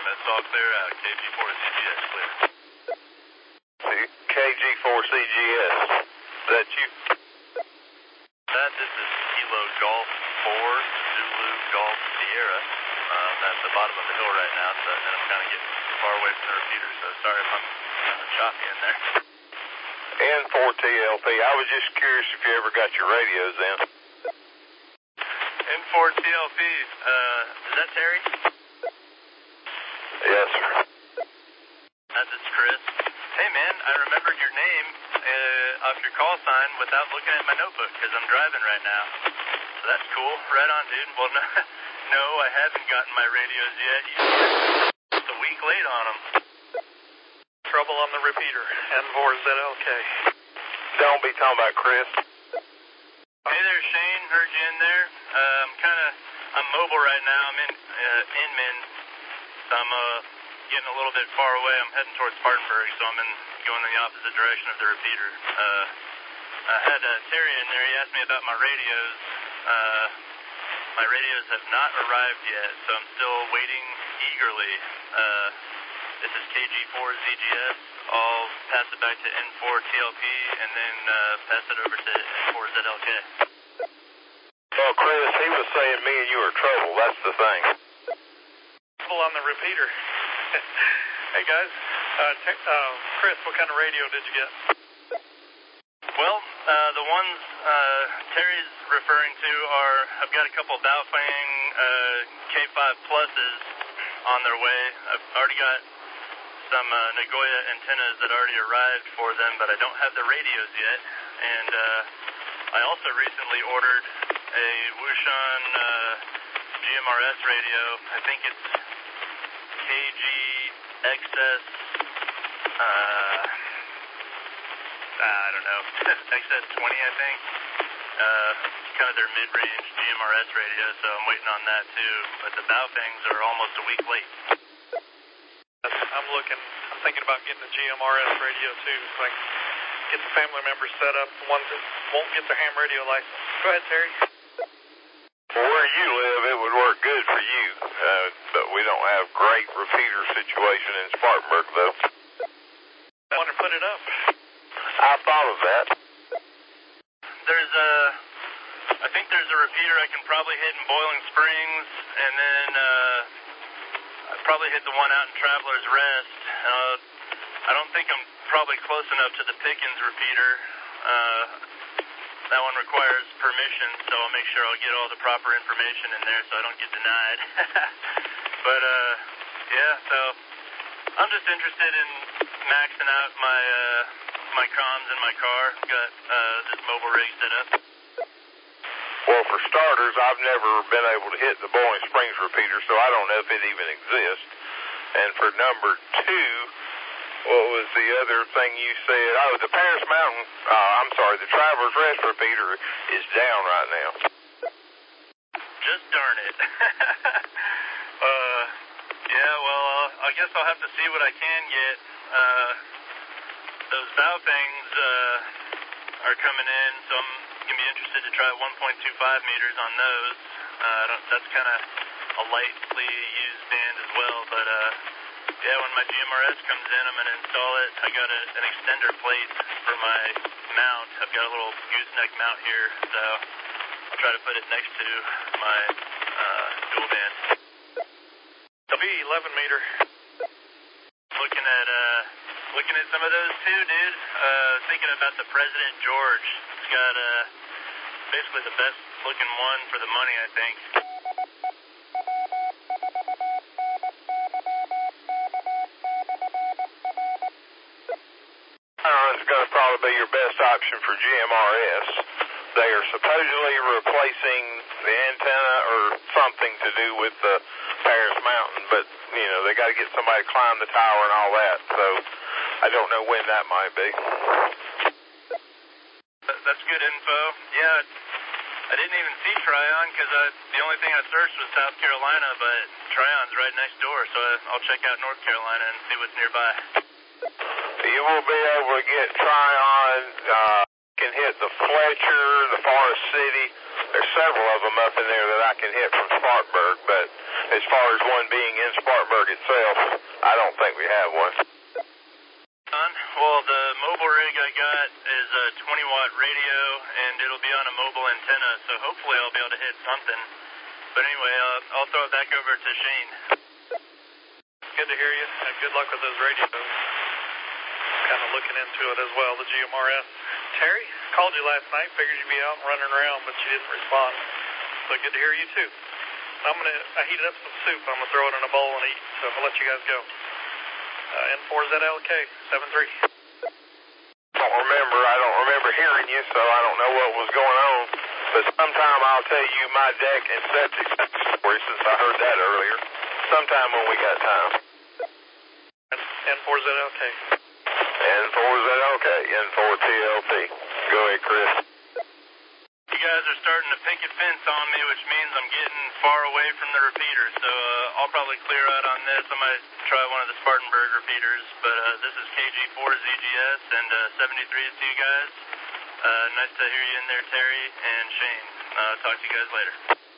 That's all clear out. KG4CGS clear. KG4CGS. Is that you? This is Kilo Golf 4, Zulu Golf Sierra. At the bottom of the hill right now, so and I'm kind of getting far away from the repeater, so sorry if I'm kind of choppy in there. N4TLP. I was just curious if you ever got your radios in. N4TLP. Is that Terry? Yes, sir. It's Chris. Hey, man, I remembered your name off your call sign without looking at my notebook because I'm driving right now. So that's cool. Right on, dude. Well, no, I haven't gotten my radios yet. You're just a week late on them. Trouble on the repeater. N4ZLK. Don't be talking about Chris. Hey there, Shane. Heard you in there. I'm mobile right now. I'm in Inman, so I'm getting a little bit far away. I'm heading towards Spartanburg, so I'm going in the opposite direction of the repeater. I had Terry in there. He asked me about my radios. My radios have not arrived yet, so I'm still waiting eagerly. This is KG4ZGS. I'll pass it back to N4TLP and then pass it over to N4ZLK. Well, Chris, he was saying me and you are trouble. That's the thing. Trouble on the repeater. Hey, guys. Chris, what kind of radio did you get? Well, the ones Terry's referring to are, I've got a couple of Baofeng K5 Pluses on their way. I've already got some Nagoya antennas that already arrived for them, but I don't have the radios yet. And I also recently ordered a Wouxun GMRS radio. I think it's KGXS, I don't know, XS20, I think. Kind of their mid-range GMRS radio, so I'm waiting on that too. But the Baofengs are almost a week late. I'm thinking about getting a GMRS radio too, so I can get the family members set up, the ones that won't get their ham radio license. Go ahead, Terry. Well, where you live, it would work good for you, but we don't have great repeater situation in Spartanburg, though. I want to put it up. I thought of that. I think there's a repeater I can probably hit in Boiling Springs, and then I'd probably hit the one out in Traveler's Rest. I don't think I'm probably close enough to the Pickens repeater. That one requires permission, so I'll make sure I'll get all the proper information in there so I don't get denied. But, yeah, so I'm just interested in maxing out my comms in my car. I've got this mobile rig set up. Well, for starters, I've never been able to hit the Boiling Springs repeater, so I don't know if it even exists. And for number two, what was the other thing you said? Oh, the Paris Mountain, the Traveler's Rest repeater is down right now. Just darn it. Yeah, well, I guess I'll have to see what I can get. Those Baofengs are coming in, so I'm going to be interested to try 1.25 meters on those. That's kind of a lightly used band as well, but yeah, when my GMRS comes in, I'm going to install it. I got an extender plate for my mount. I've got a little gooseneck mount here, so I'll try to put it next to my dual band. W 11 meter. Looking at some of those too, dude. Thinking about the President George. It's got basically the best looking one for the money, I think. It's going to probably be your best option for GMRS. They are supposedly replacing the antenna or something to do with the Paris Mountain, but, you know, they got to get somebody to climb the tower and all that, so I don't know when that might be. That's good info. Yeah, I didn't even see Tryon because the only thing I searched was South Carolina, but Tryon's right next door, so I'll check out North Carolina and see what's nearby. You will be able to get Tryon, can hit the Fletcher, the Forest City. There's several of them up in there that I can hit from Spartanburg, but as far as one being in Spartanburg itself, I don't think we have one. Well, the mobile rig I got is a 20-watt radio, and it'll be on a mobile antenna, so hopefully I'll be able to hit something. But anyway, I'll throw it back over to Shane. Good to hear you, and good luck with those radios. Kind of looking into it as well, the GMRS. Terry, called you last night, figured you'd be out and running around, but you didn't respond. So good to hear you too. I heated up some soup. I'm gonna throw it in a bowl and eat. So I'll let you guys go. N4ZLK 73. I don't remember hearing you, so I don't know what was going on. But sometime I'll tell you my deck and septic story since I heard that earlier. Sometime when we got time. N4ZLK. N4ZLK, N4TLT. Go ahead, Chris. You guys are starting to picket fence on me, which means I'm getting far away from the repeater, so I'll probably clear out on this. I might try one of the Spartanburg repeaters, but this is KG4ZGS and 73 to you guys. Nice to hear you in there, Terry and Shane. Talk to you guys later.